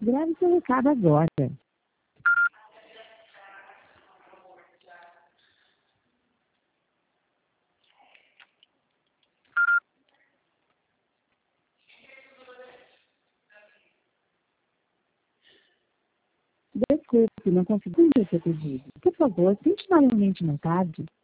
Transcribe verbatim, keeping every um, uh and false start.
Grave seu recado agora. Desculpe, não consegui entender seu pedido. Por favor, tente novamente mais tarde.